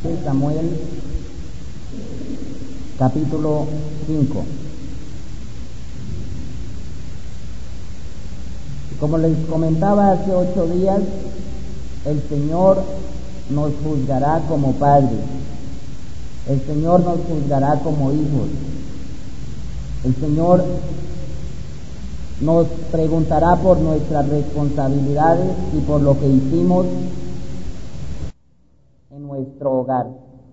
Samuel capítulo 5. Como les comentaba hace 8 días, el Señor nos juzgará como padres, el Señor nos juzgará como hijos, el Señor nos preguntará por nuestras responsabilidades y por lo que hicimos en nuestro hogar.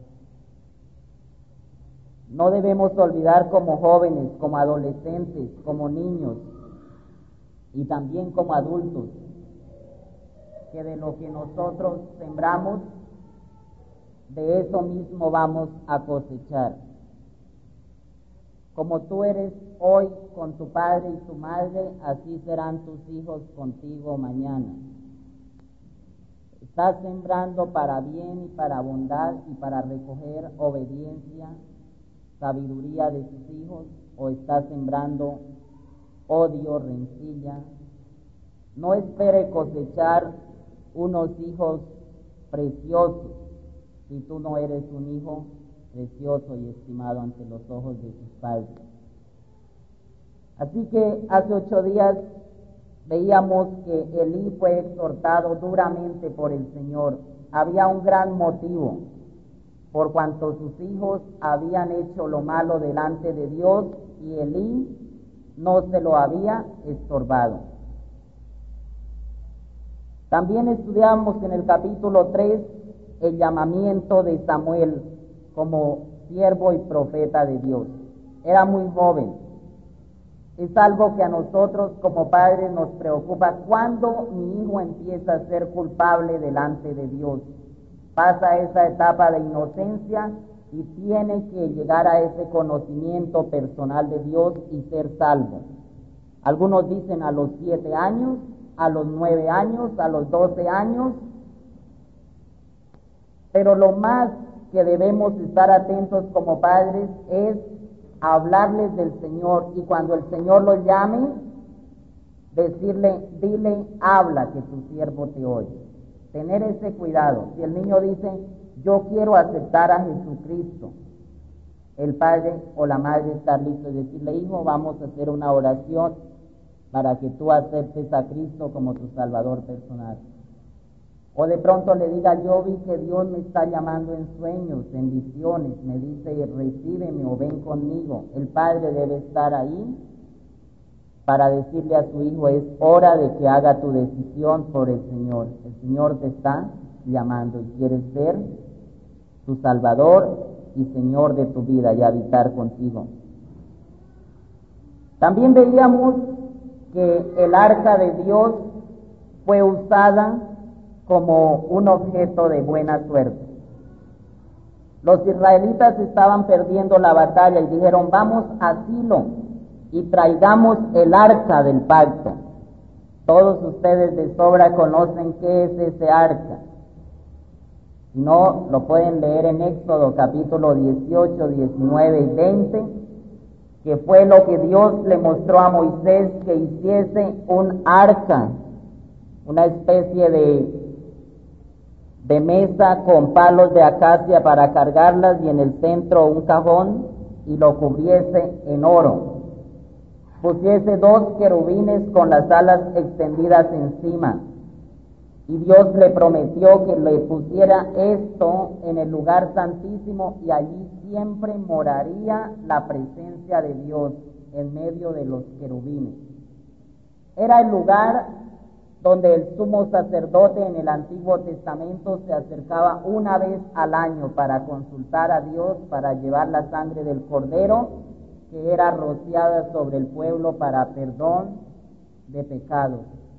No debemos olvidar como jóvenes, como adolescentes, como niños y también como adultos, que de lo que nosotros sembramos, de eso mismo vamos a cosechar. Como tú eres hoy con tu padre y tu madre, así serán tus hijos contigo mañana. ¿Estás sembrando para bien y para bondad y para recoger obediencia, sabiduría de tus hijos, o estás sembrando odio, rencilla? No espere cosechar unos hijos preciosos si tú no eres un hijo precioso y estimado ante los ojos de tus padres. Así que hace 8 días veíamos que Elí fue exhortado duramente por el Señor. Había un gran motivo, por cuanto sus hijos habían hecho lo malo delante de Dios y Elí no se lo había estorbado. También estudiamos en el capítulo 3 el llamamiento de Samuel como siervo y profeta de Dios. Era muy joven. Es algo que a nosotros como padres nos preocupa. ¿Cuándo mi hijo empieza a ser culpable delante de Dios? Pasa esa etapa de inocencia y tiene que llegar a ese conocimiento personal de Dios y ser salvo. Algunos dicen a los 7 años, a los 9 años, a los 12 años, pero lo más que debemos estar atentos como padres es hablarles del Señor, y cuando el Señor los llame, decirle, dile, habla, que tu siervo te oye. Tener ese cuidado. Si el niño dice, yo quiero aceptar a Jesucristo, el padre o la madre está listo y decirle, hijo, vamos a hacer una oración para que tú aceptes a Cristo como tu Salvador personal. O de pronto le diga, yo vi que Dios me está llamando en sueños, en visiones, me dice, recíbeme o ven conmigo. El padre debe estar ahí para decirle a su hijo, es hora de que haga tu decisión por el Señor. El Señor te está llamando y quiere ser tu Salvador y Señor de tu vida y habitar contigo. También veíamos que el arca de Dios fue usada como un objeto de buena suerte. Los israelitas estaban perdiendo la batalla y dijeron, vamos a Silo y traigamos el arca del pacto. Todos ustedes de sobra conocen qué es ese arca. Si no, lo pueden leer en Éxodo capítulo 18, 19 y 20, que fue lo que Dios le mostró a Moisés, que hiciese un arca, una especie de mesa con palos de acacia para cargarlas, y en el centro un cajón, y lo cubriese en oro. Pusiese 2 querubines con las alas extendidas encima, y Dios le prometió que le pusiera esto en el lugar santísimo, y allí siempre moraría la presencia de Dios en medio de los querubines. Era el lugar donde el sumo sacerdote en el Antiguo Testamento se acercaba una vez al año para consultar a Dios, para llevar la sangre del cordero que era rociada sobre el pueblo para perdón de pecados.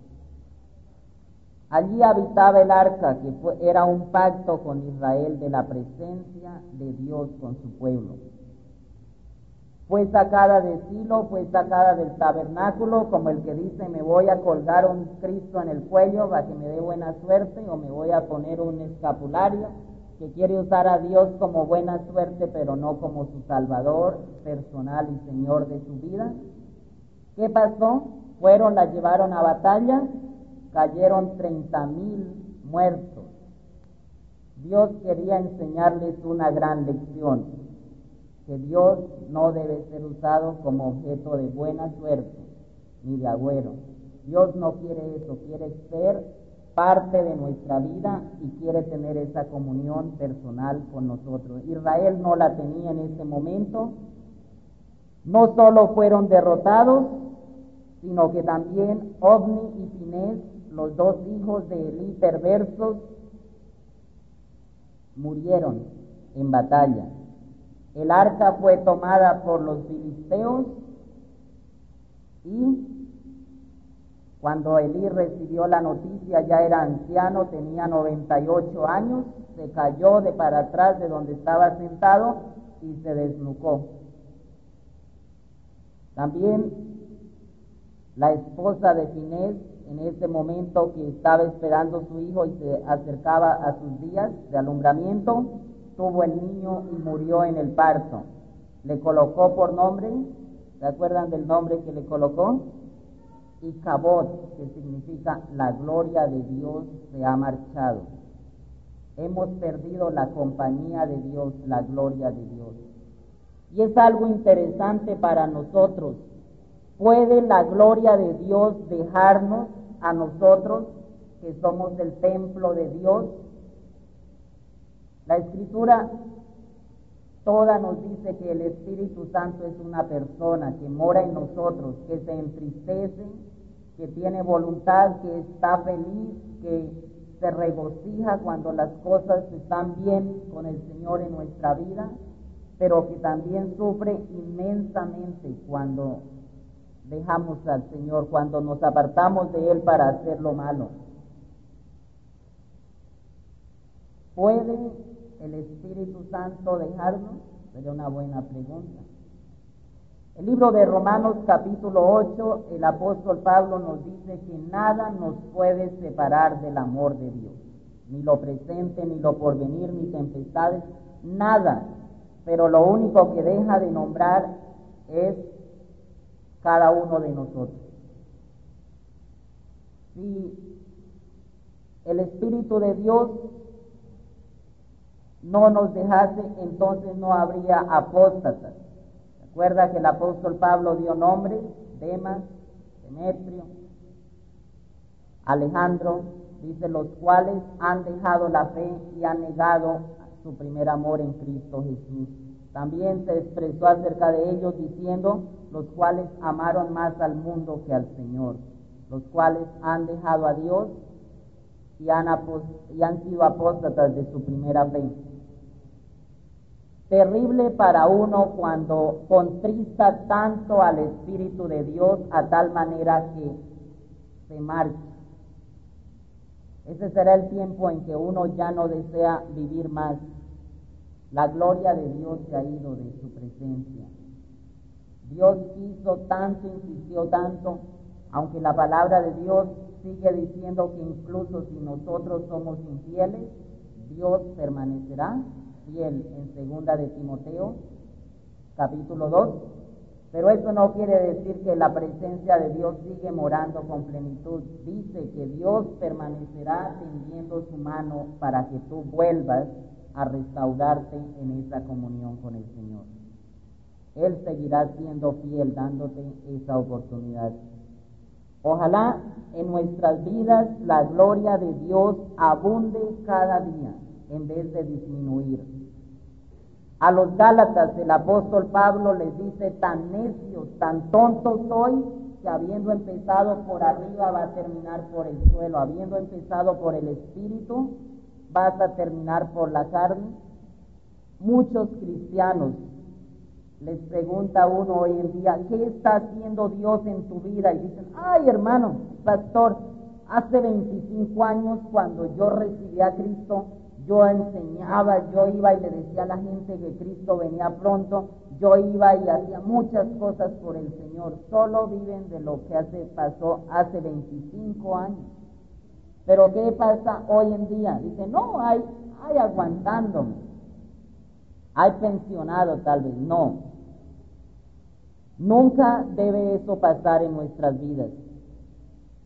Allí habitaba el arca, que era un pacto con Israel de la presencia de Dios con su pueblo. Fue sacada de Silo, fue sacada del tabernáculo, como el que dice, me voy a colgar un Cristo en el cuello para que me dé buena suerte, o me voy a poner un escapulario, que quiere usar a Dios como buena suerte, pero no como su Salvador personal y Señor de su vida. ¿Qué pasó? La llevaron a batalla, cayeron 30,000 muertos. Dios quería enseñarles una gran lección, que Dios no debe ser usado como objeto de buena suerte ni de agüero. Dios no quiere eso, quiere ser parte de nuestra vida y quiere tener esa comunión personal con nosotros. Israel no la tenía en ese momento. No solo fueron derrotados, sino que también Ofni y Finés, los dos hijos de Elí perversos, murieron en batalla. El arca fue tomada por los filisteos y cuando Elí recibió la noticia, ya era anciano, tenía 98 años, se cayó de para atrás de donde estaba sentado y se desnucó. También la esposa de Finés, en ese momento que estaba esperando su hijo y se acercaba a sus días de alumbramiento, tuvo el niño y murió en el parto. Le colocó por nombre, ¿se acuerdan del nombre que le colocó? Icabod, que significa la gloria de Dios se ha marchado. Hemos perdido la compañía de Dios, la gloria de Dios. Y es algo interesante para nosotros. ¿Puede la gloria de Dios dejarnos a nosotros, que somos el templo de Dios? La Escritura toda nos dice que el Espíritu Santo es una persona que mora en nosotros, que se entristece, que tiene voluntad, que está feliz, que se regocija cuando las cosas están bien con el Señor en nuestra vida, pero que también sufre inmensamente cuando dejamos al Señor, cuando nos apartamos de Él para hacer lo malo. ¿Puede el Espíritu Santo dejarnos? Sería una buena pregunta. El libro de Romanos capítulo 8, el apóstol Pablo nos dice que nada nos puede separar del amor de Dios, ni lo presente, ni lo porvenir, ni tempestades, nada. Pero lo único que deja de nombrar es cada uno de nosotros. Si el Espíritu de Dios no nos dejase, entonces no habría apóstatas. Recuerda que el apóstol Pablo dio nombres: Demas, Demetrio, Alejandro, dice, los cuales han dejado la fe y han negado su primer amor en Cristo Jesús. También se expresó acerca de ellos diciendo, los cuales amaron más al mundo que al Señor, los cuales han dejado a Dios y han sido apóstatas de su primera fe. Terrible para uno cuando contrista tanto al Espíritu de Dios a tal manera que se marcha. Ese será el tiempo en que uno ya no desea vivir más. La gloria de Dios se ha ido de su presencia. Dios quiso tanto, insistió tanto, aunque la palabra de Dios sigue diciendo que incluso si nosotros somos infieles, Dios permanecerá fiel en segunda de Timoteo, capítulo 2, pero eso no quiere decir que la presencia de Dios sigue morando con plenitud. Dice que Dios permanecerá tendiendo su mano para que tú vuelvas a restaurarte en esa comunión con el Señor. Él seguirá siendo fiel, dándote esa oportunidad. Ojalá en nuestras vidas la gloria de Dios abunde cada día, en vez de disminuir. A los Gálatas el apóstol Pablo les dice, tan necios, tan tontos sois, que habiendo empezado por arriba va a terminar por el suelo, habiendo empezado por el Espíritu, vas a terminar por la carne. Muchos cristianos les pregunta uno hoy en día, ¿qué está haciendo Dios en tu vida? Y dicen, ay hermano, pastor, hace 25 años cuando yo recibí a Cristo, yo enseñaba, yo iba y le decía a la gente que Cristo venía pronto, yo iba y hacía muchas cosas por el Señor. Solo viven de lo que pasó hace 25 años. Pero ¿qué pasa hoy en día? Dicen, no, hay aguantándome, hay pensionado tal vez. No, nunca debe eso pasar en nuestras vidas.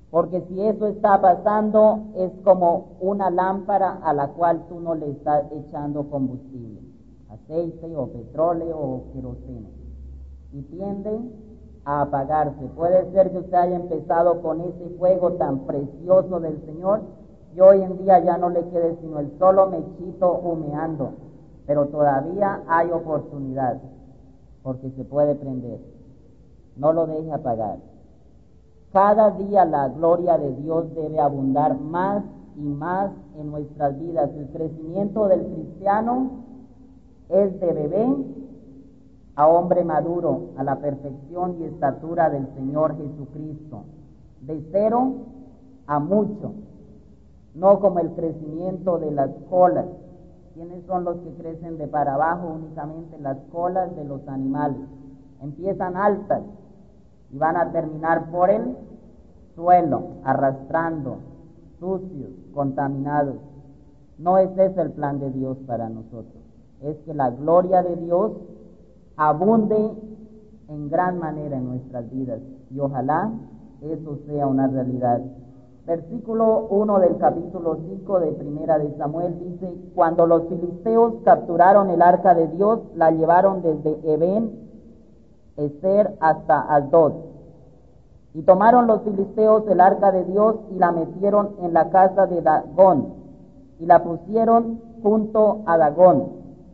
Porque si eso está pasando, es como una lámpara a la cual tú no le estás echando combustible, aceite o petróleo o queroseno, y tiende a apagarse. Puede ser que usted haya empezado con ese fuego tan precioso del Señor y hoy en día ya no le quede sino el solo mechito humeando, pero todavía hay oportunidad, porque se puede prender. No lo deje apagar. Cada día la gloria de Dios debe abundar más y más en nuestras vidas. El crecimiento del cristiano es de bebé a hombre maduro, a la perfección y estatura del Señor Jesucristo, de 0 a mucho, no como el crecimiento de las colas. ¿Quiénes son los que crecen de para abajo? Únicamente las colas de los animales. Empiezan altas y van a terminar por el suelo, arrastrando, sucios, contaminados. No es ese el plan de Dios para nosotros. Es que la gloria de Dios abunde en gran manera en nuestras vidas, y ojalá eso sea una realidad. Versículo 1 del capítulo 5 de Primera de Samuel dice: cuando los filisteos capturaron el arca de Dios, la llevaron desde Eben Ezer hasta Asdod. Y tomaron los filisteos el arca de Dios y la metieron en la casa de Dagón, y la pusieron junto a Dagón.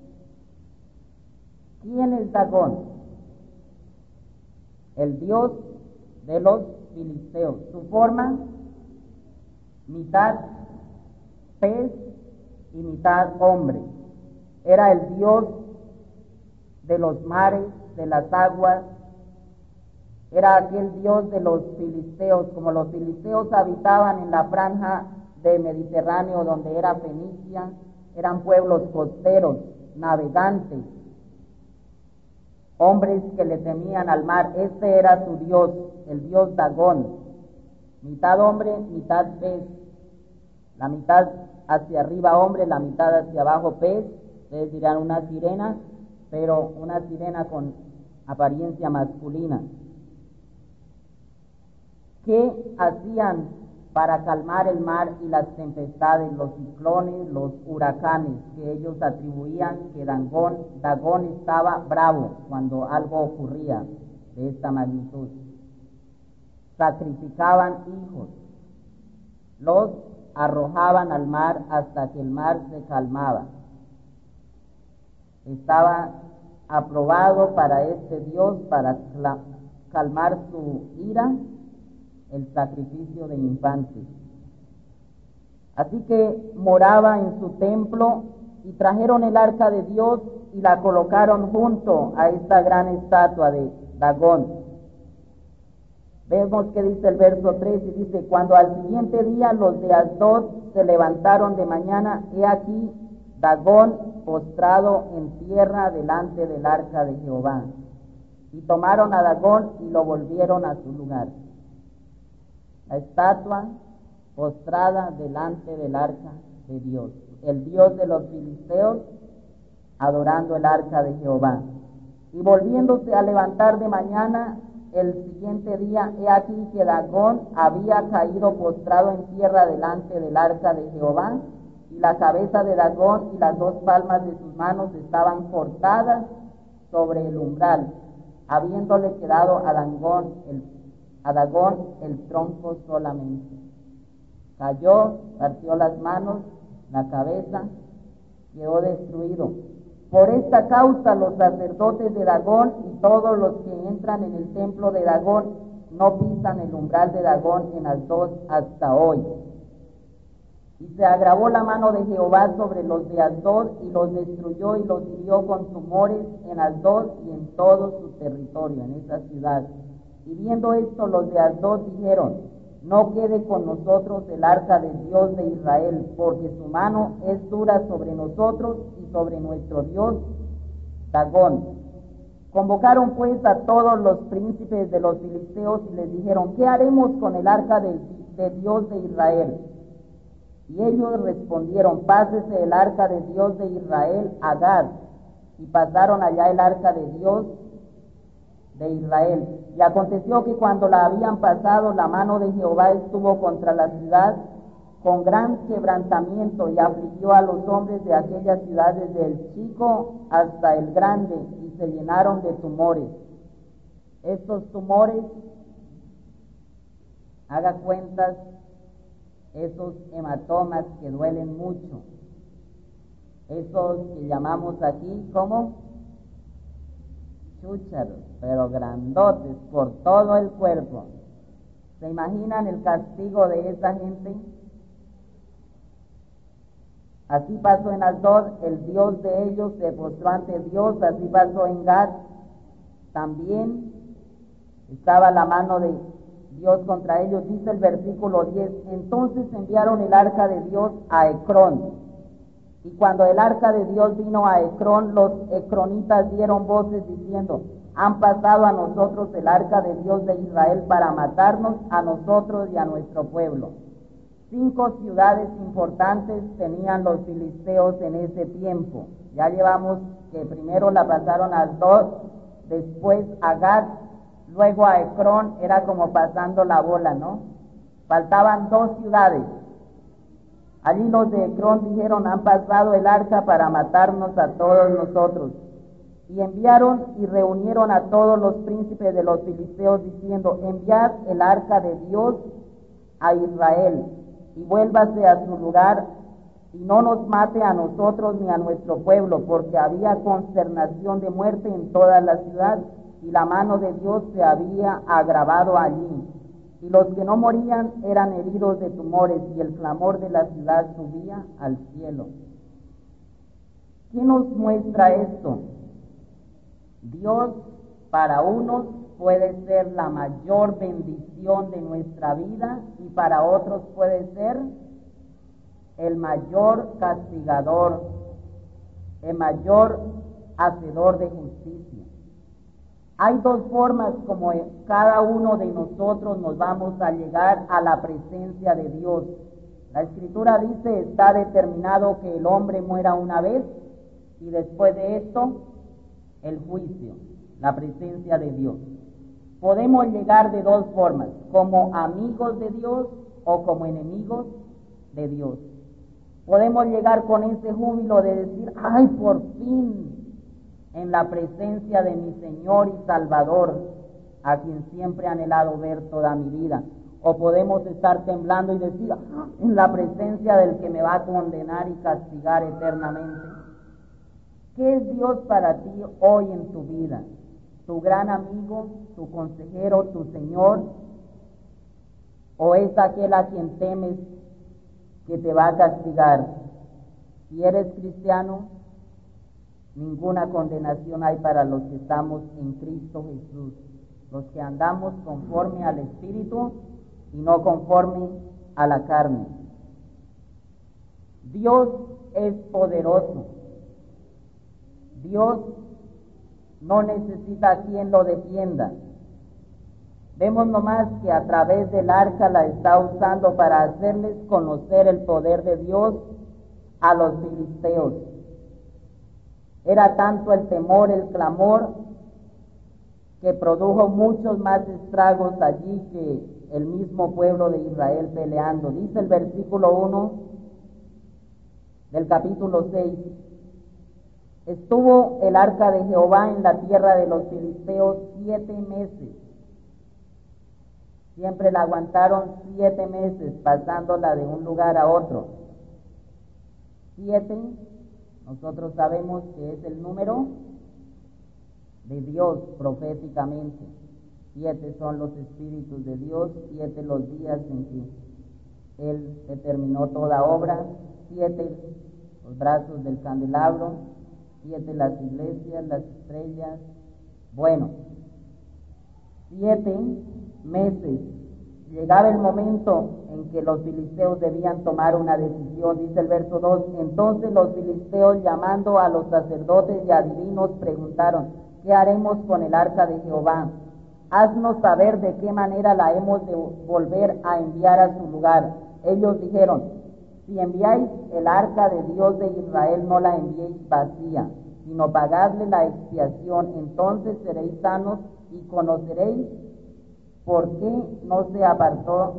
¿Quién es Dagón? El dios de los filisteos. Su forma, mitad pez y mitad hombre. Era el dios de los mares, de las aguas. Era aquel dios de los filisteos. Como los filisteos habitaban en la franja del Mediterráneo, donde era Fenicia, eran pueblos costeros, navegantes, hombres que le temían al mar. Este era su dios, el dios Dagón, mitad hombre, mitad pez, la mitad hacia arriba hombre, la mitad hacia abajo pez. Ustedes dirán una sirena, pero una sirena con apariencia masculina. ¿Qué hacían para calmar el mar y las tempestades, los ciclones, los huracanes? Que ellos atribuían que Dagón estaba bravo cuando algo ocurría de esta magnitud. Sacrificaban hijos, los arrojaban al mar hasta que el mar se calmaba. Estaba aprobado para este Dios, para calmar su ira, el sacrificio de infantes. Así que moraba en su templo y trajeron el arca de Dios y la colocaron junto a esta gran estatua de Dagón. Vemos que dice el verso 3 y dice: cuando al siguiente día los de Asdod se levantaron de mañana, he aquí Dagón postrado en tierra delante del arca de Jehová. Y tomaron a Dagón y lo volvieron a su lugar. La estatua postrada delante del arca de Dios, el Dios de los filisteos adorando el arca de Jehová. Y volviéndose a levantar de mañana el siguiente día, he aquí que Dagón había caído postrado en tierra delante del arca de Jehová, y la cabeza de Dagón y las 2 palmas de sus manos estaban cortadas sobre el umbral, habiéndole quedado a Dagón el tronco solamente. Cayó, partió las manos, la cabeza, quedó destruido. Por esta causa los sacerdotes de Dagón y todos los que entran en el templo de Dagón no pisan el umbral de Dagón en Asdod hasta hoy. Y se agravó la mano de Jehová sobre los de Asdod y los destruyó y los hirió con tumores en Asdod y en todo su territorio, en esa ciudad. Y viendo esto, los de Asdod dijeron: no quede con nosotros el arca del Dios de Israel, porque su mano es dura sobre nosotros y sobre nuestro Dios Dagón. Convocaron pues a todos los príncipes de los filisteos y les dijeron: ¿qué haremos con el arca de Dios de Israel? Y ellos respondieron: pásese el arca de Dios de Israel a Gad. Y pasaron allá el arca de Dios de Israel. Y aconteció que cuando la habían pasado, la mano de Jehová estuvo contra la ciudad con gran quebrantamiento, y afligió a los hombres de aquella ciudad desde el chico hasta el grande, y se llenaron de tumores. Estos tumores, haga cuentas, esos hematomas que duelen mucho, esos que llamamos aquí como chúcharos, pero grandotes por todo el cuerpo. ¿Se imaginan el castigo de esa gente? Así pasó en Asdod, el Dios de ellos se postró ante Dios. Así pasó en Gad, también estaba la mano de Dios contra ellos. Dice el versículo 10, entonces enviaron el arca de Dios a Ecrón. Y cuando el arca de Dios vino a Ecrón, los ecronitas dieron voces diciendo, han pasado a nosotros el arca de Dios de Israel para matarnos a nosotros y a nuestro pueblo. 5 ciudades importantes tenían los filisteos en ese tiempo. Ya llevamos que primero la pasaron a Asdod, después a Gad, luego a Ecrón. Era como pasando la bola, ¿no? Faltaban 2 ciudades. Allí los de Ecrón dijeron, han pasado el arca para matarnos a todos nosotros. Y enviaron y reunieron a todos los príncipes de los filisteos, diciendo, enviad el arca de Dios a Israel, y vuélvase a su lugar, y no nos mate a nosotros ni a nuestro pueblo, porque había consternación de muerte en toda la ciudad, y la mano de Dios se había agravado allí. Y los que no morían eran heridos de tumores, y el clamor de la ciudad subía al cielo. ¿Qué nos muestra esto? Dios para unos puede ser la mayor bendición de nuestra vida, y para otros puede ser el mayor castigador, el mayor hacedor de justicia. Hay 2 formas como cada uno de nosotros nos vamos a llegar a la presencia de Dios. La Escritura dice, está determinado que el hombre muera una vez, y después de esto, el juicio, la presencia de Dios. Podemos llegar de 2 formas, como amigos de Dios o como enemigos de Dios. Podemos llegar con ese júbilo de decir, ¡ay, por fin! En la presencia de mi Señor y Salvador, a quien siempre he anhelado ver toda mi vida. O podemos estar temblando y decir, en la presencia del que me va a condenar y castigar eternamente. ¿Qué es Dios para ti hoy en tu vida? ¿Tu gran amigo, tu consejero, tu Señor? ¿O es aquel a quien temes que te va a castigar? Si eres cristiano, ninguna condenación hay para los que estamos en Cristo Jesús, los que andamos conforme al Espíritu y no conforme a la carne. Dios es poderoso. Dios no necesita a quien lo defienda. Vemos nomás que a través del arca la está usando para hacerles conocer el poder de Dios a los filisteos. Era tanto el temor, el clamor, que produjo muchos más estragos allí que el mismo pueblo de Israel peleando. Dice el versículo 1 del capítulo 6, estuvo el arca de Jehová en la tierra de los filisteos 7 meses. Siempre la aguantaron 7 meses, pasándola de un lugar a otro. 7, nosotros sabemos que es el número de Dios proféticamente. 7 son los espíritus de Dios, 7 los días en que Él determinó toda obra, 7 los brazos del candelabro, 7 las iglesias, las estrellas. Bueno, 7 meses. Llegaba el momento en que los filisteos debían tomar una decisión. Dice el verso 2, entonces los filisteos, llamando a los sacerdotes y adivinos, preguntaron, ¿qué haremos con el arca de Jehová? Haznos saber de qué manera la hemos de volver a enviar a su lugar. Ellos dijeron, si enviáis el arca de Dios de Israel, no la enviéis vacía, sino pagadle la expiación, entonces seréis sanos y conoceréis por qué no se apartó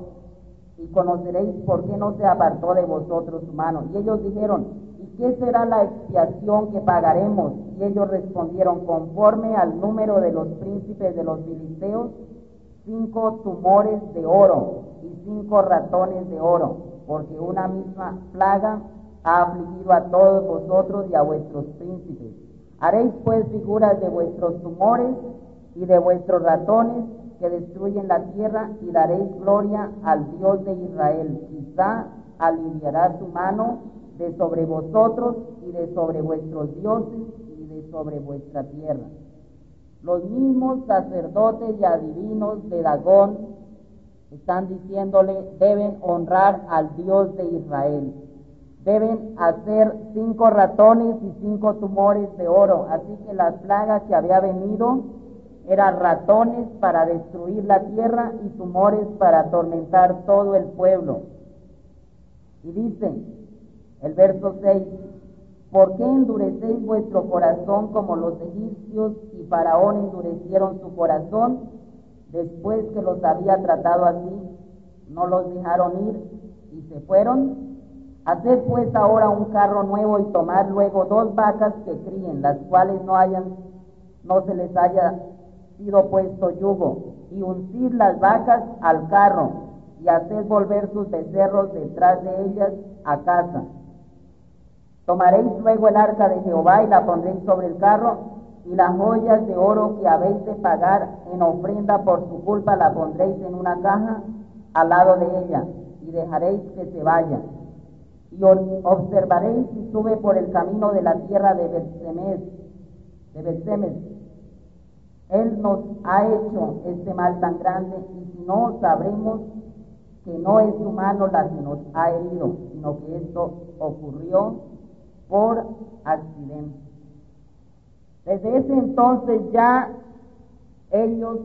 de vosotros su mano. Y ellos dijeron: ¿y qué será la expiación que pagaremos? Y ellos respondieron: conforme al número de los príncipes de los filisteos, 5 tumores de oro y 5 ratones de oro, porque una misma plaga ha afligido a todos vosotros y a vuestros príncipes. Haréis pues figuras de vuestros tumores y de vuestros ratones que destruyen la tierra, y daréis gloria al Dios de Israel. Quizá aliviará su mano de sobre vosotros y de sobre vuestros dioses y de sobre vuestra tierra. Los mismos sacerdotes y adivinos de Dagón están diciéndole: deben honrar al Dios de Israel. Deben hacer 5 ratones y 5 tumores de oro. Así que las plagas que había venido eran ratones para destruir la tierra y tumores para atormentar todo el pueblo. Y dice el verso 6: ¿por qué endurecéis vuestro corazón como los egipcios y Faraón endurecieron su corazón después que los había tratado así? ¿No los dejaron ir y se fueron? Haced pues ahora un carro nuevo y tomad luego 2 vacas que críen, las cuales no se les haya sido puesto yugo, y uncid las vacas al carro, y haced volver sus becerros detrás de ellas a casa. Tomaréis luego el arca de Jehová y la pondréis sobre el carro, y las joyas de oro que habéis de pagar en ofrenda por su culpa la pondréis en una caja al lado de ella, y dejaréis que se vaya. Y observaréis si sube por el camino de la tierra de Bet-Semes. Él nos ha hecho este mal tan grande, y si no, sabremos que no es su mano la que nos ha herido, sino que esto ocurrió por accidente. Desde ese entonces ya ellos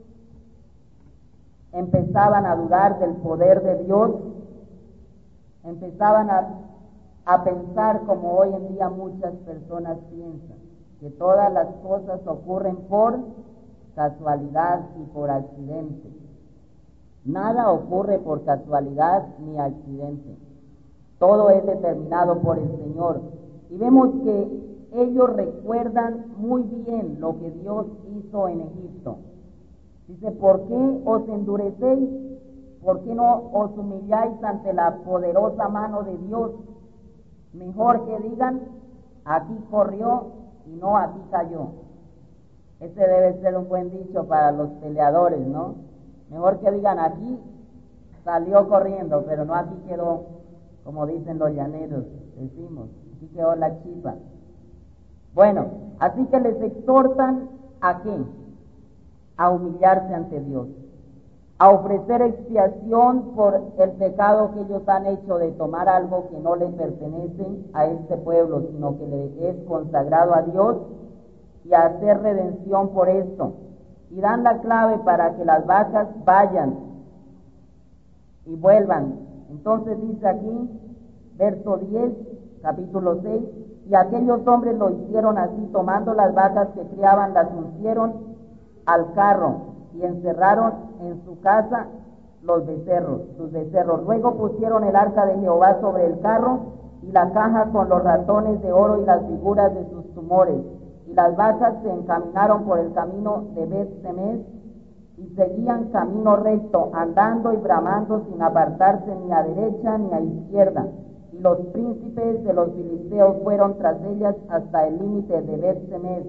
empezaban a dudar del poder de Dios, empezaban a pensar como hoy en día muchas personas piensan, que todas las cosas ocurren por casualidad y por accidente. Nada ocurre por casualidad ni accidente. Todo es determinado por el Señor. Y vemos que ellos recuerdan muy bien lo que Dios hizo en Egipto. Dice: ¿por qué os endurecéis? ¿Por qué no os humilláis ante la poderosa mano de Dios? Mejor que digan: aquí corrió y no aquí cayó. Ese debe ser un buen dicho para los peleadores, ¿no? Mejor que digan: aquí salió corriendo, pero no aquí quedó, como dicen los llaneros, decimos, aquí quedó la chipa. Bueno, así que les exhortan ¿a qué? A humillarse ante Dios, a ofrecer expiación por el pecado que ellos han hecho de tomar algo que no le pertenece a este pueblo, sino que le es consagrado a Dios, y a hacer redención por esto. Y dan la clave para que las vacas vayan y vuelvan. Entonces dice aquí, verso 10, capítulo 6, y aquellos hombres lo hicieron así, tomando las vacas que criaban, las uncieron al carro y encerraron en su casa sus becerros. Luego pusieron el arca de Jehová sobre el carro y la caja con los ratones de oro y las figuras de sus tumores. Y las vacas se encaminaron por el camino de Bet-Semes y seguían camino recto, andando y bramando sin apartarse ni a derecha ni a izquierda. Y los príncipes de los filisteos fueron tras ellas hasta el límite de Bet-Semes.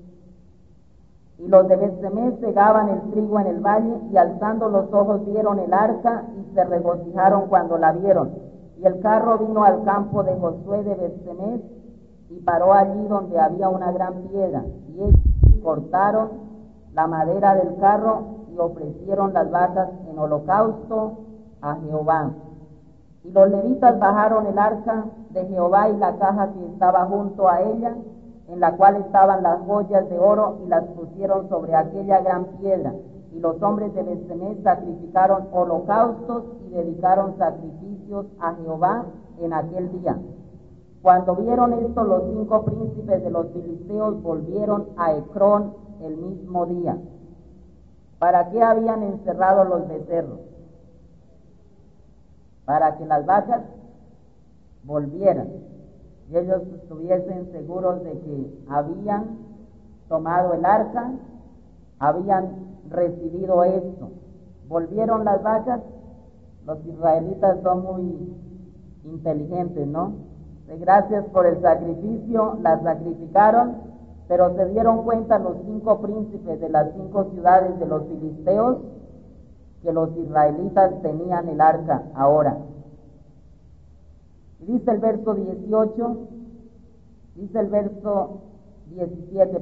Y los de Bet-Semes segaban el trigo en el valle, y alzando los ojos vieron el arca y se regocijaron cuando la vieron. Y el carro vino al campo de Josué de Bet-Semes y paró allí donde había una gran piedra, y ellos cortaron la madera del carro y ofrecieron las vacas en holocausto a Jehová. Y los levitas bajaron el arca de Jehová y la caja que estaba junto a ella, en la cual estaban las joyas de oro, y las pusieron sobre aquella gran piedra. Y los hombres de Bet-Semes sacrificaron holocaustos y dedicaron sacrificios a Jehová en aquel día. Cuando vieron esto, los 5 príncipes de los filisteos volvieron a Ecrón el mismo día. ¿Para qué habían encerrado los becerros? Para que las vacas volvieran y ellos estuviesen seguros de que habían tomado el arca, habían recibido esto. Volvieron las vacas. Los israelitas son muy inteligentes, ¿no? Gracias por el sacrificio, las sacrificaron, pero se dieron cuenta los 5 príncipes de las 5 ciudades de los filisteos que los israelitas tenían el arca ahora. Y dice el verso 17,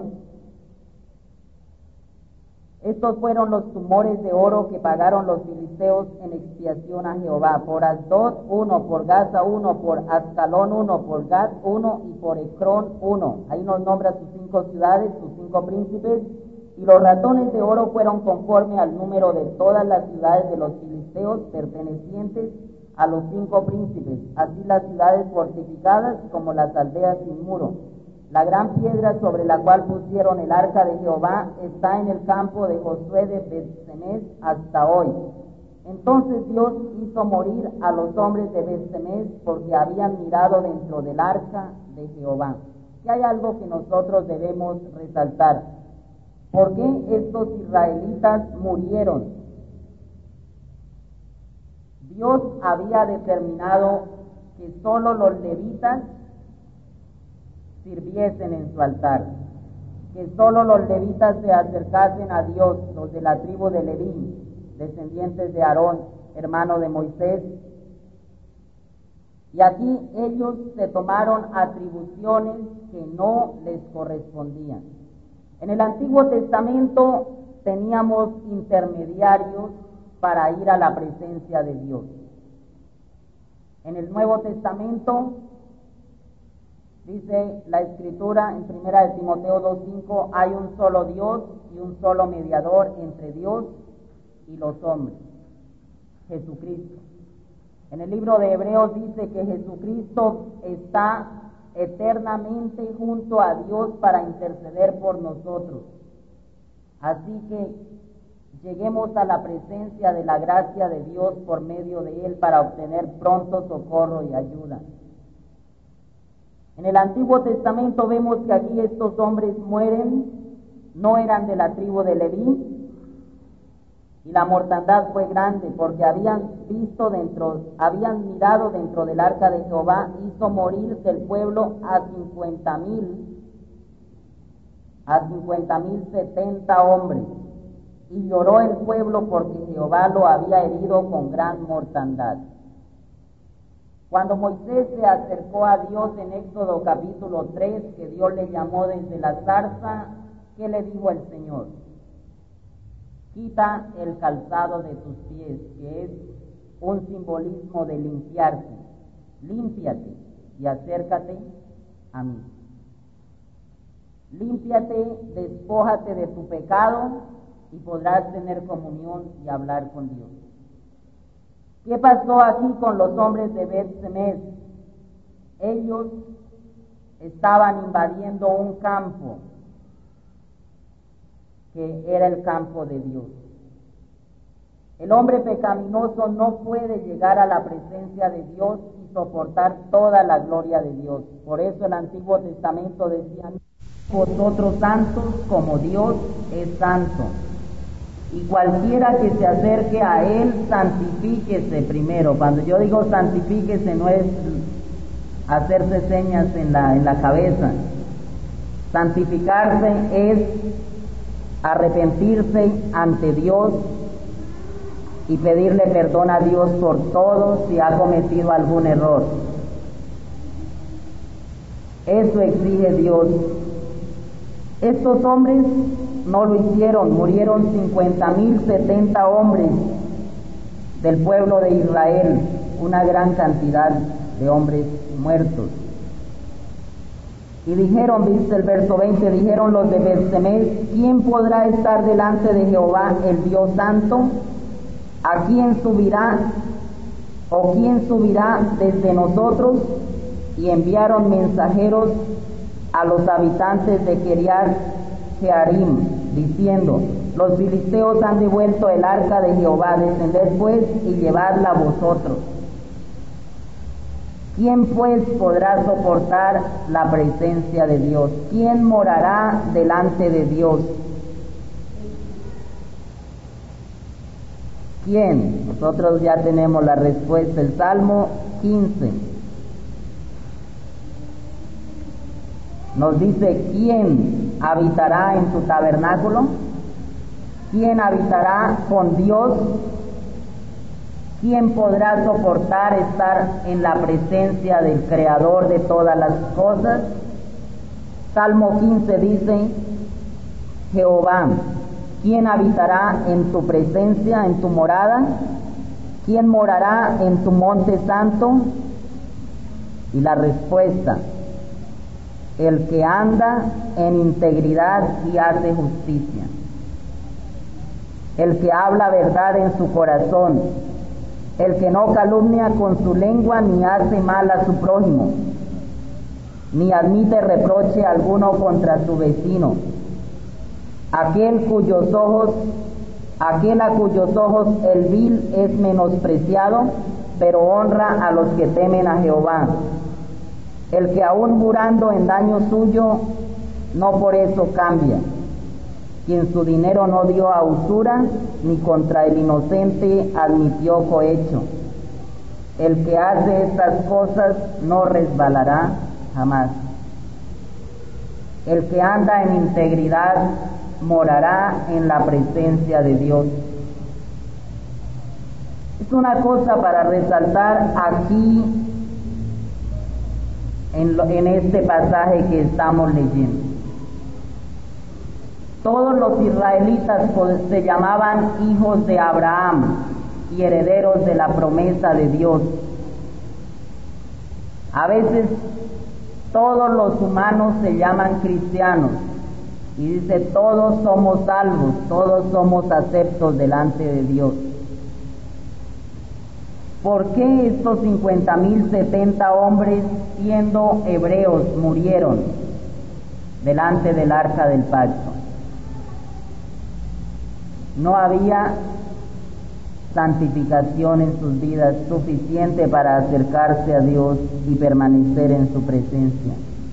estos fueron los tumores de oro que pagaron los filisteos en expiación a Jehová: por Asdod 1, por Gaza 1, por Ascalón 1, por Gat 1 y por Ecrón 1. Ahí nos nombra sus 5 ciudades, sus 5 príncipes. Y los ratones de oro fueron conforme al número de todas las ciudades de los filisteos pertenecientes a los 5 príncipes, así las ciudades fortificadas como las aldeas sin muro. La gran piedra sobre la cual pusieron el arca de Jehová está en el campo de Josué de Bet-Semes hasta hoy. Entonces Dios hizo morir a los hombres de Bet-Semes porque habían mirado dentro del arca de Jehová. Y hay algo que nosotros debemos resaltar. ¿Por qué estos israelitas murieron? Dios había determinado que solo los levitas sirviesen en su altar, que solo los levitas se acercasen a Dios, los de la tribu de Leví, descendientes de Aarón, hermano de Moisés. Y aquí ellos se tomaron atribuciones que no les correspondían. En el Antiguo Testamento teníamos intermediarios para ir a la presencia de Dios. En el Nuevo Testamento dice la Escritura en 1 Timoteo 2:5, hay un solo Dios y un solo mediador entre Dios y los hombres, Jesucristo. En el libro de Hebreos dice que Jesucristo está eternamente junto a Dios para interceder por nosotros. Así que lleguemos a la presencia de la gracia de Dios por medio de Él para obtener pronto socorro y ayuda. En el Antiguo Testamento vemos que aquí estos hombres mueren, no eran de la tribu de Leví, y la mortandad fue grande porque habían mirado dentro del arca de Jehová, hizo morir del pueblo a 50,070 hombres, y lloró el pueblo porque Jehová lo había herido con gran mortandad. Cuando Moisés se acercó a Dios en Éxodo capítulo 3, que Dios le llamó desde la zarza, ¿qué le dijo el Señor? Quita el calzado de tus pies, que es un simbolismo de limpiarse. Límpiate y acércate a mí. Límpiate, despójate de tu pecado y podrás tener comunión y hablar con Dios. ¿Qué pasó aquí con los hombres de Bet-Semes? Ellos estaban invadiendo un campo que era el campo de Dios. El hombre pecaminoso no puede llegar a la presencia de Dios y soportar toda la gloria de Dios. Por eso el Antiguo Testamento decía: vosotros santos como Dios es santo. Y cualquiera que se acerque a Él, santifíquese primero. Cuando yo digo santifíquese, no es hacerse señas en la cabeza. Santificarse es arrepentirse ante Dios y pedirle perdón a Dios por todo si ha cometido algún error. Eso exige Dios. Estos hombres no lo hicieron, murieron 50,070 hombres del pueblo de Israel, una gran cantidad de hombres muertos. Y dijeron, dice el verso 20, dijeron los de Bet-Semes: ¿quién podrá estar delante de Jehová, el Dios Santo? ¿A quién subirá? ¿O quién subirá desde nosotros? Y enviaron mensajeros a los habitantes de Kiriat Jearim, diciendo: los filisteos han devuelto el arca de Jehová, descended pues y llevadla vosotros. ¿Quién pues podrá soportar la presencia de Dios? ¿Quién morará delante de Dios? ¿Quién? Nosotros ya tenemos la respuesta, el Salmo 15. Nos dice: ¿quién habitará en tu tabernáculo? ¿Quién habitará con Dios? ¿Quién podrá soportar estar en la presencia del Creador de todas las cosas? Salmo 15 dice: Jehová, ¿quién habitará en tu presencia, en tu morada? ¿Quién morará en tu monte santo? Y la respuesta: el que anda en integridad y hace justicia, el que habla verdad en su corazón, el que no calumnia con su lengua ni hace mal a su prójimo, ni admite reproche alguno contra su vecino, aquel a cuyos ojos el vil es menospreciado, pero honra a los que temen a Jehová, el que aún jurando en daño suyo, no por eso cambia, quien su dinero no dio a usura, ni contra el inocente admitió cohecho. El que hace estas cosas no resbalará jamás. El que anda en integridad morará en la presencia de Dios. Es una cosa para resaltar aquí en este pasaje que estamos leyendo. Todos los israelitas se llamaban hijos de Abraham y herederos de la promesa de Dios. A veces todos los humanos se llaman cristianos y dice: todos somos salvos, todos somos aceptos delante de Dios. ¿Por qué estos 50,070 hombres, siendo hebreos, murieron delante del arca del pacto? No había santificación en sus vidas suficiente para acercarse a Dios y permanecer en su presencia.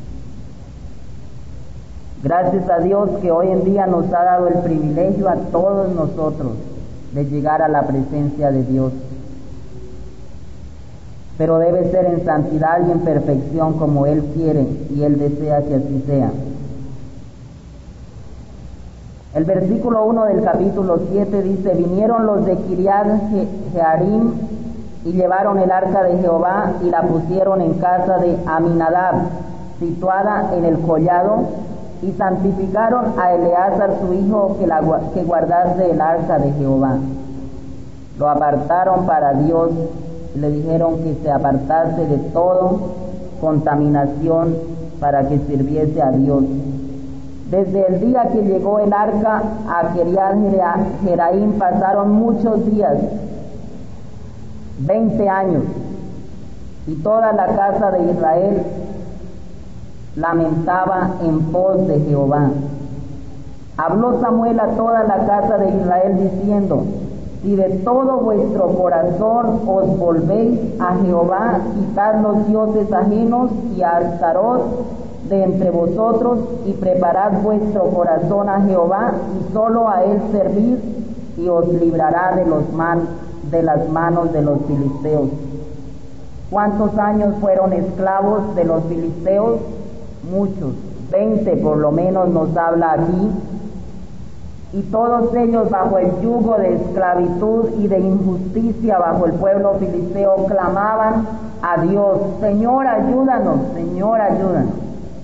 Gracias a Dios que hoy en día nos ha dado el privilegio a todos nosotros de llegar a la presencia de Dios. Pero debe ser en santidad y en perfección como Él quiere y Él desea que así sea. El versículo 1 del capítulo 7 dice: vinieron los de Kiriat Jearim y llevaron el arca de Jehová y la pusieron en casa de Aminadab, situada en el collado, y santificaron a Eleazar su hijo que guardase el arca de Jehová. Lo apartaron para Dios y le dijeron que se apartase de todo contaminación para que sirviese a Dios. Desde el día que llegó el arca a Kiriat Jearim pasaron muchos días, 20 años, y toda la casa de Israel lamentaba en pos de Jehová. Habló Samuel a toda la casa de Israel diciendo: si de todo vuestro corazón os volvéis a Jehová, quitad los dioses ajenos y a Astarot de entre vosotros, y preparad vuestro corazón a Jehová, y solo a Él servid, y os librará de las manos de los filisteos. ¿Cuántos años fueron esclavos de los filisteos? Muchos, 20 por lo menos nos habla aquí, y todos ellos bajo el yugo de esclavitud y de injusticia bajo el pueblo filisteo clamaban a Dios: Señor, ayúdanos, Señor, ayúdanos.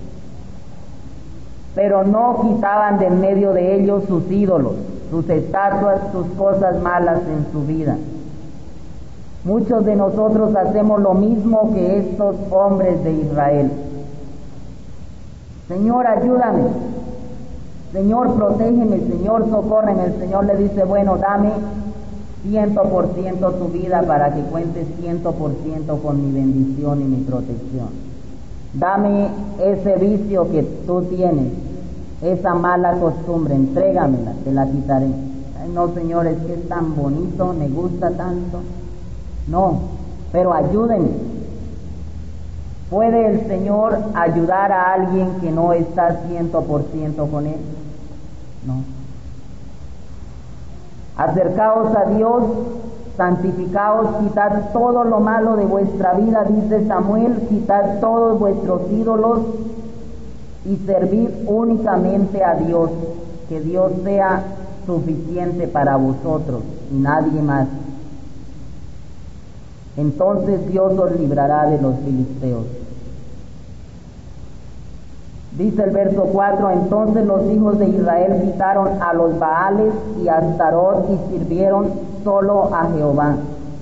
Pero no quitaban de en medio de ellos sus ídolos, sus estatuas, sus cosas malas en su vida. Muchos de nosotros hacemos lo mismo que estos hombres de Israel. Señor, ayúdame. Señor, protégeme. Señor, socórreme. El Señor le dice: bueno, dame 100% tu vida para que cuentes 100% con mi bendición y mi protección. Dame ese vicio que tú tienes esa mala costumbre, entrégamela, te la quitaré. Ay, no, Señor, es que es tan bonito, me gusta tanto. No, pero ayúdenme. ¿Puede el Señor ayudar a alguien que no está 100% con Él? No. Acercaos a Dios, santificaos, quitad todo lo malo de vuestra vida, dice Samuel, quitad todos vuestros ídolos y servid únicamente a Dios, que Dios sea suficiente para vosotros y nadie más. Entonces Dios os librará de los filisteos. Dice el verso 4, entonces los hijos de Israel quitaron a los Baales y a Astarot y sirvieron solo a Jehová.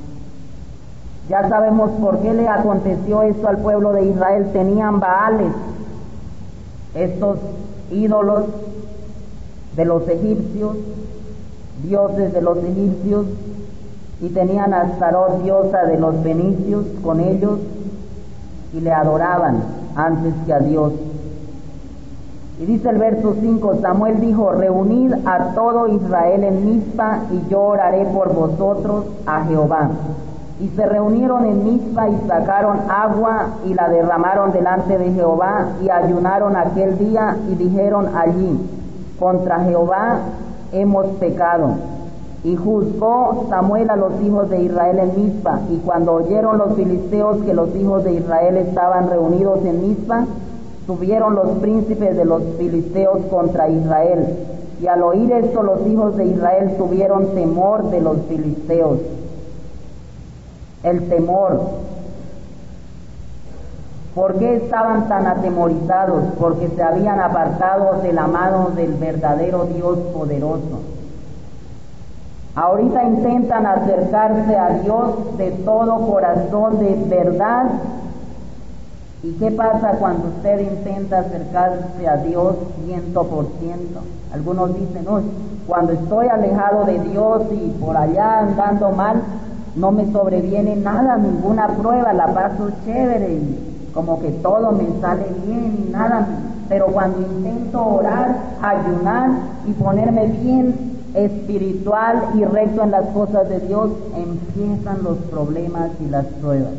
Ya sabemos por qué le aconteció esto al pueblo de Israel. Tenían Baales, estos ídolos de los egipcios, dioses de los egipcios, y tenían a Astarot, diosa de los fenicios, con ellos, y le adoraban antes que a Dios. Y dice el verso 5, Samuel dijo, reunid a todo Israel en Mizpa, y yo oraré por vosotros a Jehová. Y se reunieron en Mizpa y sacaron agua y la derramaron delante de Jehová, y ayunaron aquel día y dijeron allí, contra Jehová hemos pecado. Y juzgó Samuel a los hijos de Israel en Mizpa, y cuando oyeron los filisteos que los hijos de Israel estaban reunidos en Mizpa, subieron los príncipes de los filisteos contra Israel. Y al oír esto los hijos de Israel tuvieron temor de los filisteos. El temor. ¿Por qué estaban tan atemorizados? Porque se habían apartado de la mano del verdadero Dios poderoso. Ahorita intentan acercarse a Dios de todo corazón, de verdad. ¿Y qué pasa cuando usted intenta acercarse a Dios 100%? Algunos dicen, no, cuando estoy alejado de Dios y por allá andando mal, no me sobreviene nada, ninguna prueba, la paso chévere y como que todo me sale bien y nada. Pero cuando intento orar, ayunar y ponerme bien espiritual y recto en las cosas de Dios, empiezan los problemas y las pruebas.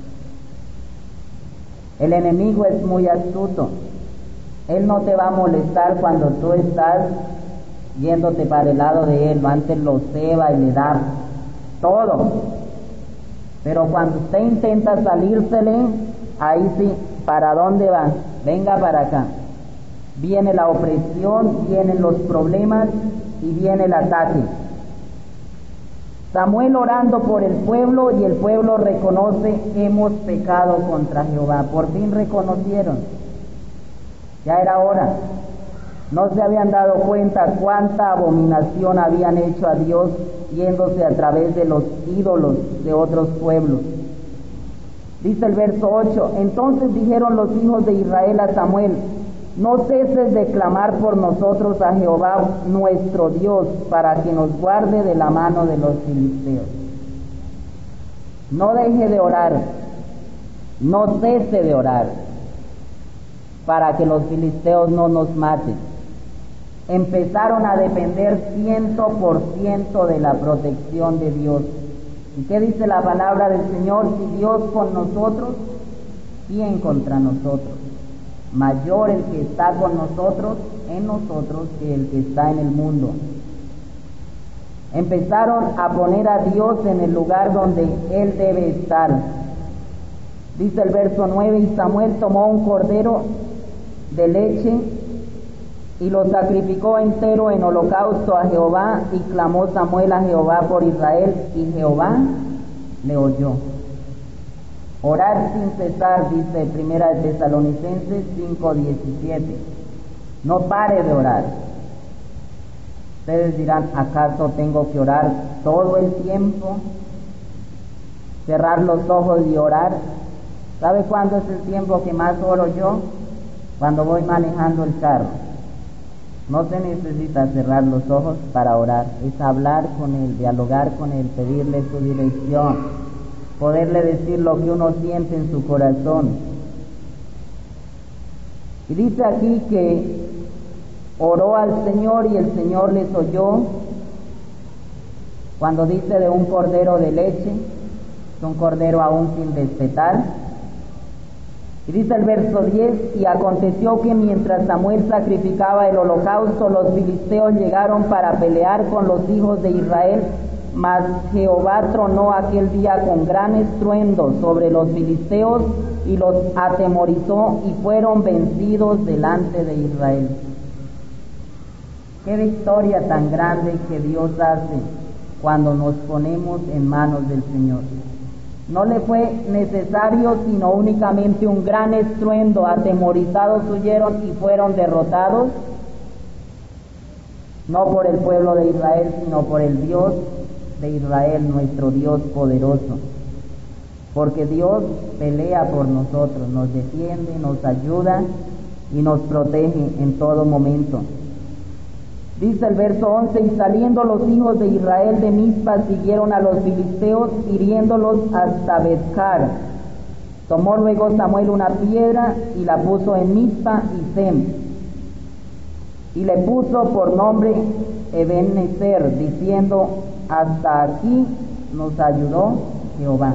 El enemigo es muy astuto. Él no te va a molestar cuando tú estás yéndote para el lado de él, antes lo ceba y le da todo. Pero cuando usted intenta salírsele, ahí sí, ¿para dónde va? Venga para acá. Viene la opresión, vienen los problemas y viene el ataque. Samuel orando por el pueblo, y el pueblo reconoce, hemos pecado contra Jehová. Por fin reconocieron. Ya era hora. No se habían dado cuenta cuánta abominación habían hecho a Dios yéndose a través de los ídolos de otros pueblos. Dice el verso 8, entonces dijeron los hijos de Israel a Samuel, no ceses de clamar por nosotros a Jehová nuestro Dios, para que nos guarde de la mano de los filisteos. No deje de orar, no cese de orar, para que los filisteos no nos maten. Empezaron a depender 100% de la protección de Dios. ¿Y qué dice la palabra del Señor? Si Dios con nosotros, ¿quién contra nosotros? Mayor el que está con nosotros, en nosotros, que el que está en el mundo. Empezaron a poner a Dios en el lugar donde Él debe estar. Dice el verso 9, y Samuel tomó un cordero de leche y lo sacrificó entero en holocausto a Jehová, y clamó Samuel a Jehová por Israel, y Jehová le oyó. Orar sin cesar, dice Primera de Tesalonicenses 5:17. No pare de orar. Ustedes dirán, ¿acaso tengo que orar todo el tiempo? Cerrar los ojos y orar. ¿Sabe cuándo es el tiempo que más oro yo? Cuando voy manejando el carro. No se necesita cerrar los ojos para orar, es hablar con Él, dialogar con Él, pedirle su dirección, poderle decir lo que uno siente en su corazón. Y dice aquí que oró al Señor y el Señor les oyó. Cuando dice de un cordero de leche, es un cordero aún sin destetar. Y dice el verso 10, y aconteció que mientras Samuel sacrificaba el holocausto, los filisteos llegaron para pelear con los hijos de Israel, mas Jehová tronó aquel día con gran estruendo sobre los filisteos y los atemorizó y fueron vencidos delante de Israel. Qué victoria tan grande que Dios hace cuando nos ponemos en manos del Señor. No le fue necesario sino únicamente un gran estruendo, atemorizados huyeron y fueron derrotados, no por el pueblo de Israel, sino por el Dios de Israel, nuestro Dios poderoso. Porque Dios pelea por nosotros, nos defiende, nos ayuda y nos protege en todo momento. Dice el verso 11, y saliendo los hijos de Israel de Mizpa, siguieron a los filisteos, hiriéndolos hasta Bethcar. Tomó luego Samuel una piedra y la puso en Mizpa y Sem, y le puso por nombre Ebenezer, diciendo, hasta aquí nos ayudó Jehová.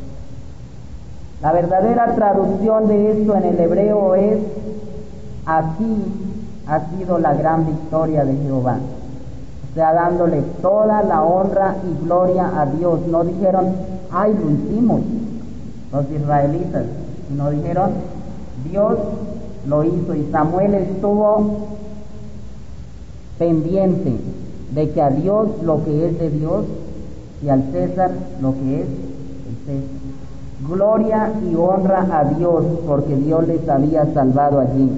La verdadera traducción de esto en el hebreo es, aquí ha sido la gran victoria de Jehová. O sea, dándole toda la honra y gloria a Dios. No dijeron, ay, lo hicimos los israelitas, sino dijeron, Dios lo hizo. Y Samuel estuvo pendiente de que a Dios lo que es de Dios y al César lo que es el César. Gloria y honra a Dios, porque Dios les había salvado allí.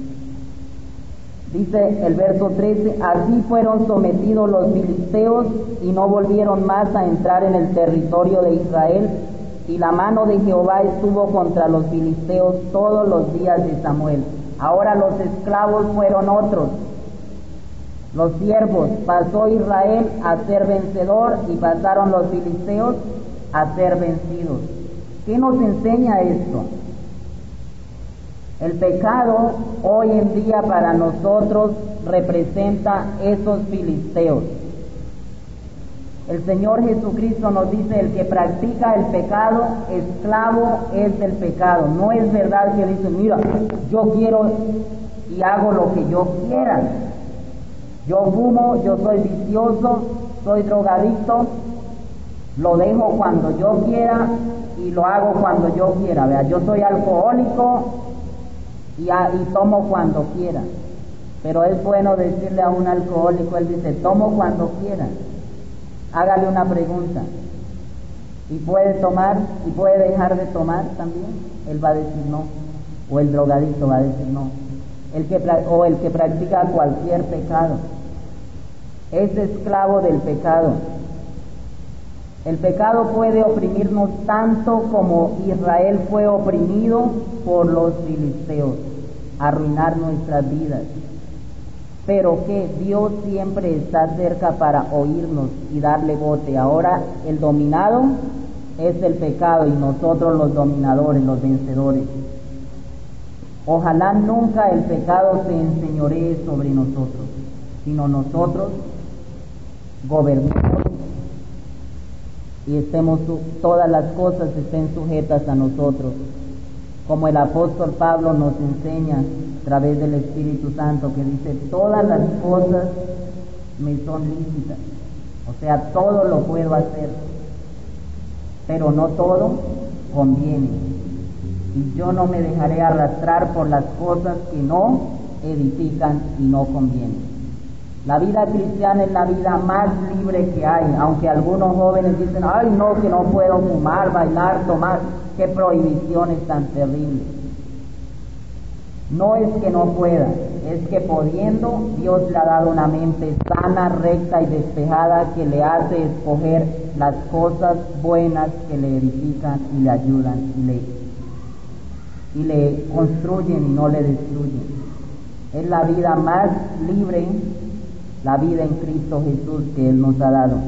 Dice el verso 13, así fueron sometidos los filisteos y no volvieron más a entrar en el territorio de Israel, y la mano de Jehová estuvo contra los filisteos todos los días de Samuel. Ahora los esclavos fueron otros, los siervos. Pasó Israel a ser vencedor y pasaron los filisteos a ser vencidos. ¿Qué nos enseña esto? El pecado hoy en día para nosotros representa esos filisteos. El Señor Jesucristo nos dice, el que practica el pecado, esclavo es del pecado. No es verdad que dicen, mira, yo quiero y hago lo que yo quiera. Yo fumo, yo soy vicioso, soy drogadicto, lo dejo cuando yo quiera y lo hago cuando yo quiera. Vea, yo soy alcohólico y tomo cuando quiera. Pero es bueno decirle a un alcohólico, él dice, tomo cuando quiera. Hágale una pregunta, ¿y puede tomar y puede dejar de tomar también? Él va a decir no, o el drogadicto va a decir no. El que practica cualquier pecado es esclavo del pecado. El pecado puede oprimirnos tanto como Israel fue oprimido por los filisteos, arruinar nuestras vidas. Pero que Dios siempre está cerca para oírnos y darle bote. Ahora el dominado es el pecado y nosotros los dominadores, los vencedores. Ojalá nunca el pecado se enseñoree sobre nosotros, sino nosotros gobernemos y todas las cosas estén sujetas a nosotros, como el apóstol Pablo nos enseña a través del Espíritu Santo, que dice, todas las cosas me son lícitas, o sea, todo lo puedo hacer, pero no todo conviene, y yo no me dejaré arrastrar por las cosas que no edifican y no convienen. La vida cristiana es la vida más libre que hay, aunque algunos jóvenes dicen, ay no, que no puedo fumar, bailar, tomar, qué prohibiciones tan terribles. No es que no pueda, es que pudiendo, Dios le ha dado una mente sana, recta y despejada que le hace escoger las cosas buenas que le edifican y le ayudan y le construyen y no le destruyen. Es la vida más libre, la vida en Cristo Jesús que Él nos ha dado.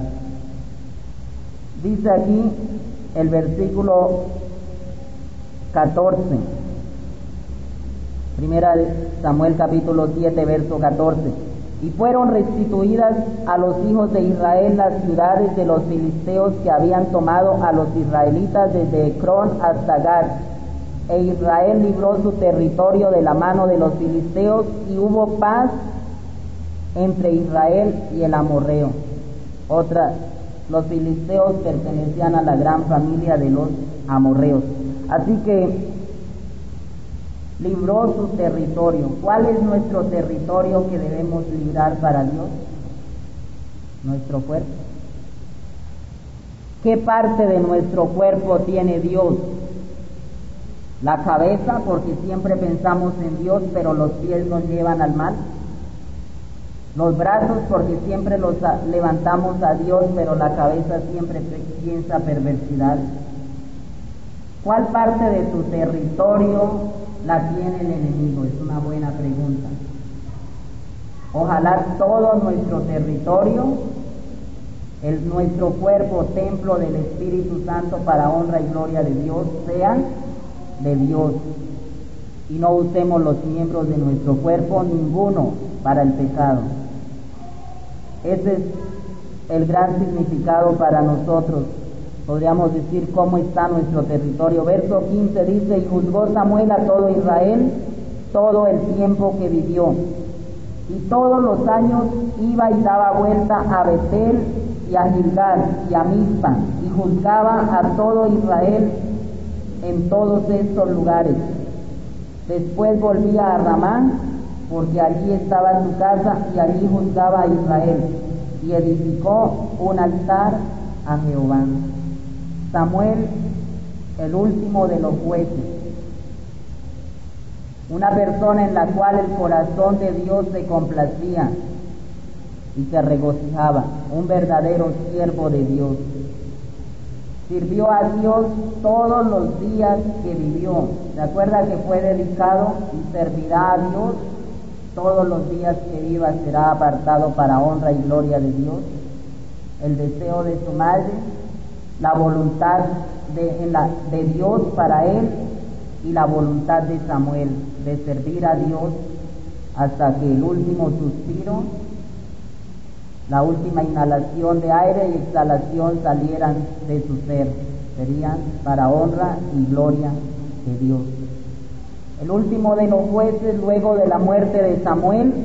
Dice aquí el versículo 14, Primera de Samuel capítulo 7, verso 14. Y fueron restituidas a los hijos de Israel las ciudades de los filisteos que habían tomado a los israelitas desde Ecrón hasta Gat. E Israel libró su territorio de la mano de los filisteos, y hubo paz entre Israel y el amorreo. Los filisteos pertenecían a la gran familia de los amorreos. Así que libró su territorio. ¿Cuál es nuestro territorio que debemos librar para Dios? Nuestro cuerpo. ¿Qué parte de nuestro cuerpo tiene Dios? La cabeza, porque siempre pensamos en Dios, pero los pies nos llevan al mal. Los brazos, porque siempre los levantamos a Dios, pero la cabeza siempre piensa perversidad. ¿Cuál parte de tu territorio la tiene el enemigo? Es una buena pregunta. Ojalá todo nuestro territorio, nuestro cuerpo, templo del Espíritu Santo para honra y gloria de Dios, sean de Dios, y no usemos los miembros de nuestro cuerpo ninguno para el pecado. Ese es el gran significado para nosotros. Podríamos decir cómo está nuestro territorio. Verso 15 dice: y juzgó Samuel a todo Israel todo el tiempo que vivió, y todos los años iba y daba vuelta a Betel y a Gilgal y a Mizpa, y juzgaba a todo Israel en todos estos lugares. Después volvía a Ramá, porque allí estaba su casa, y allí juzgaba a Israel, y edificó un altar a Jehová. Samuel, el último de los jueces, una persona en la cual el corazón de Dios se complacía y se regocijaba, un verdadero siervo de Dios. Sirvió a Dios todos los días que vivió. ¿Se acuerda que fue dedicado? Y servirá a Dios todos los días que viva, será apartado para honra y gloria de Dios. El deseo de su madre, la voluntad de Dios para él, y la voluntad de Samuel de servir a Dios hasta que el último suspiro, la última inhalación de aire y exhalación salieran de su ser, serían para honra y gloria de Dios. El último de los jueces, luego de la muerte de Samuel,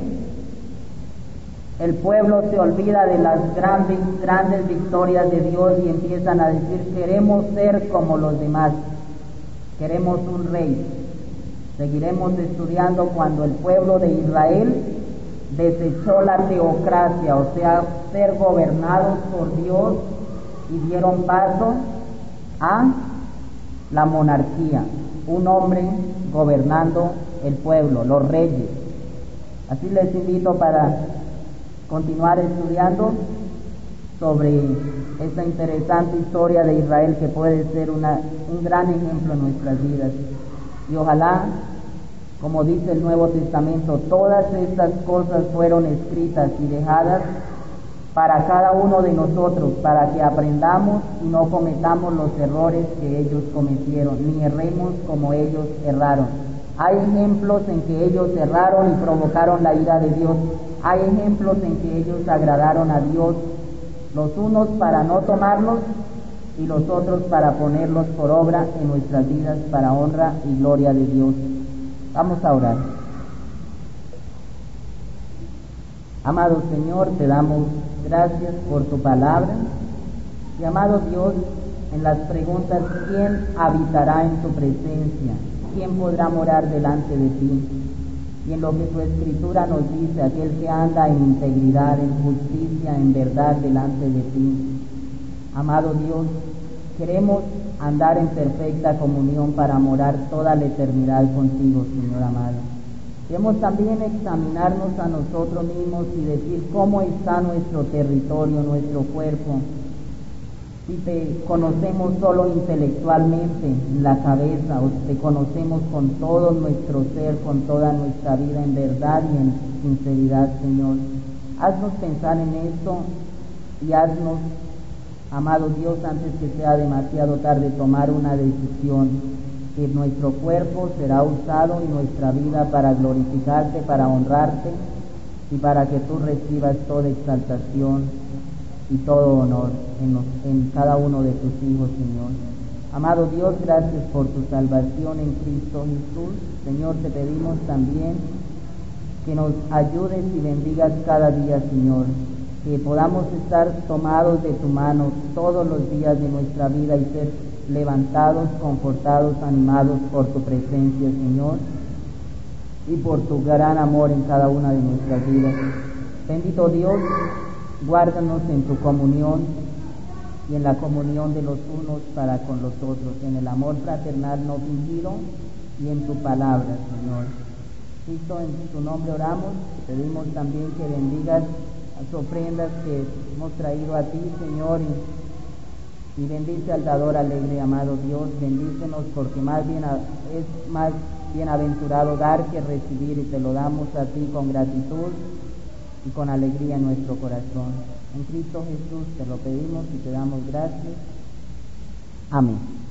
el pueblo se olvida de las grandes victorias de Dios y empiezan a decir: queremos ser como los demás, queremos un rey. Seguiremos estudiando cuando el pueblo de Israel desechó la teocracia, o sea, ser gobernados por Dios, y dieron paso a la monarquía, un hombre gobernando el pueblo, los reyes. Así les invito para continuar estudiando sobre esta interesante historia de Israel, que puede ser un gran ejemplo en nuestras vidas. Y ojalá, como dice el Nuevo Testamento, todas estas cosas fueron escritas y dejadas para cada uno de nosotros, para que aprendamos y no cometamos los errores que ellos cometieron, ni erremos como ellos erraron. Hay ejemplos en que ellos erraron y provocaron la ira de Dios. Hay ejemplos en que ellos agradaron a Dios, los unos para no tomarlos y los otros para ponerlos por obra en nuestras vidas para honra y gloria de Dios. Vamos a orar. Amado Señor, te damos gracias por tu palabra. Y amado Dios, en las preguntas: ¿quién habitará en tu presencia? ¿Quién podrá morar delante de ti? Y en lo que tu Escritura nos dice: aquel que anda en integridad, en justicia, en verdad delante de ti. Amado Dios, queremos andar en perfecta comunión para morar toda la eternidad contigo, Señor amado. Queremos también examinarnos a nosotros mismos y decir cómo está nuestro territorio, nuestro cuerpo. Si te conocemos solo intelectualmente, en la cabeza, o te conocemos con todo nuestro ser, con toda nuestra vida, en verdad y en sinceridad, Señor. Haznos pensar en esto y haznos, amado Dios, antes que sea demasiado tarde, tomar una decisión que nuestro cuerpo será usado y nuestra vida para glorificarte, para honrarte y para que tú recibas toda exaltación y todo honor en cada uno de tus hijos, Señor. Amado Dios, gracias por tu salvación en Cristo Jesús. Señor, te pedimos también que nos ayudes y bendigas cada día, Señor, que podamos estar tomados de tu mano todos los días de nuestra vida y ser levantados, confortados, animados por tu presencia, Señor, y por tu gran amor en cada una de nuestras vidas. Bendito Dios, guárdanos en tu comunión y en la comunión de los unos para con los otros, en el amor fraternal no fingido y en tu palabra, Señor. Cristo, en tu nombre oramos, te pedimos también que bendigas las ofrendas que hemos traído a ti, Señor, y bendice al dador alegre, amado Dios. Bendícenos porque es más bienaventurado dar que recibir, y te lo damos a ti con gratitud y con alegría en nuestro corazón. En Cristo Jesús te lo pedimos y te damos gracias. Amén.